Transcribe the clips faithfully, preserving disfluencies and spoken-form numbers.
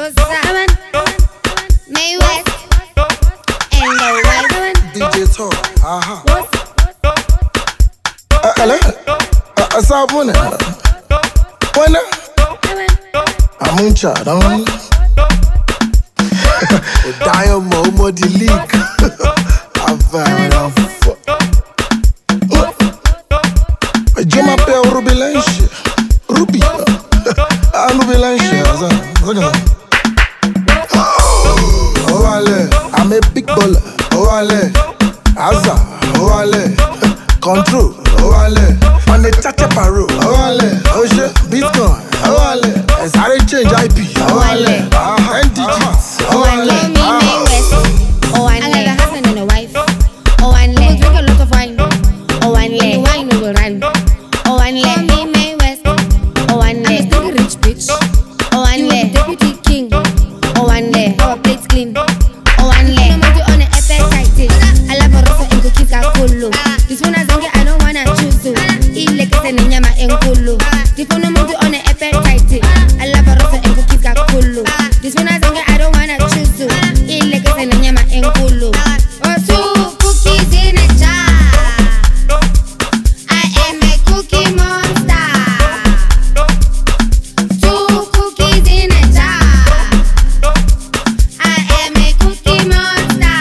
What's up? May West and the White D J Tom, aha. Hello, Asabuna. Bueno, Amuncha, don't. Diamond, mo di leak. I'm very off. Juma pe Ruby Lanche, Ruby. Ah, Ruby Lanche, oh ale, I'm a big baller. Oh ale, Azza. Oh ale, control. Oh ale, on the chacha paro. Oh ale, oh shit, Bitcoin. Oh ale, it's how they change I P. Oh ale, ah, N D Gs. Oh ale, May West. Oh ale, I got a husband and a wife. Oh ale, we drink a lot of wine. Oh ale, the wine will run. Oh ale, me May West. Oh ale, I'm a still rich bitch. Oh ale, deputy king. Oh ale, our plates clean. Oh ale, I'm on an appetite. I love a rosa and cookies are cool. This one I I don't wanna choose to eat like it's a nyama and kulu. This one I'm on an appetite. I love a rosa and cookies are cool. This one I I don't wanna choose to eat like it's a nyama and kulu. Oh, two cookies in a jar. I am a cookie monster. Two cookies in a jar. I am a cookie monster.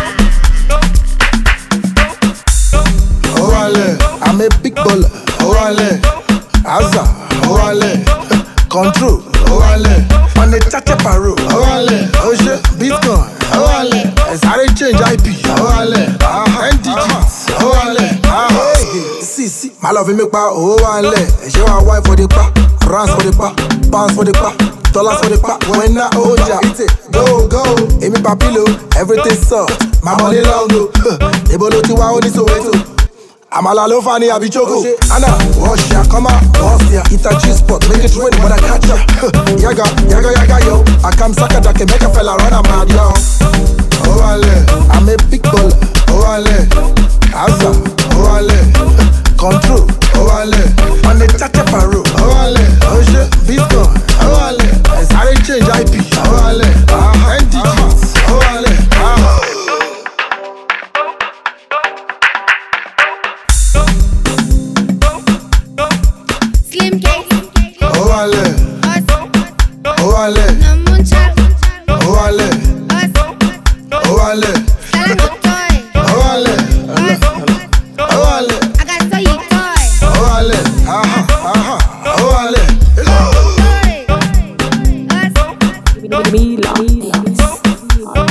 oh ale, I'm a big baller. Oh ale, Azza. Oh ale, control. Oh ale, on the chacha paro. Oh ale, oh shit, Bitcoin. Oh ale, it's how they change I P. Oh ale, ah, N D Gs. Oh ale, ah, hey, see, see, my love make pa. Oh ale, she want wife for the pa, rands for the pa, pounds for the pa, dollars for the pa. When I hold ya, it's it, go, go. Amy Papilo, everything soft. My money long go. Ebolo ti wa oni so weto. Amala lo fani abi choco. Anna, wash ya, come on, wash ya. Eat a cheese pot, make it rain when I catch ya. Yaga, yaga, yaga, yo. I come sucker that can make a fella run a mad, yo. Oh ale, I'm a big baller. Oh ale, Azza. Oh ale, control. Oh ale, on the chacha paro. Oh ale, oh shit, Bitcoin. Oh ale, it's how they change I P. Oh ale, ah, N D Gs. Oh ale, ah. Slim case. Oh ale, Us. oh ale, No muncha. oh ale, Us. oh ale, Tell no toy. oh ale, Us. oh ale, I got so you toy. oh ale, aha, aha, oh ale. Toy. Us. Mila.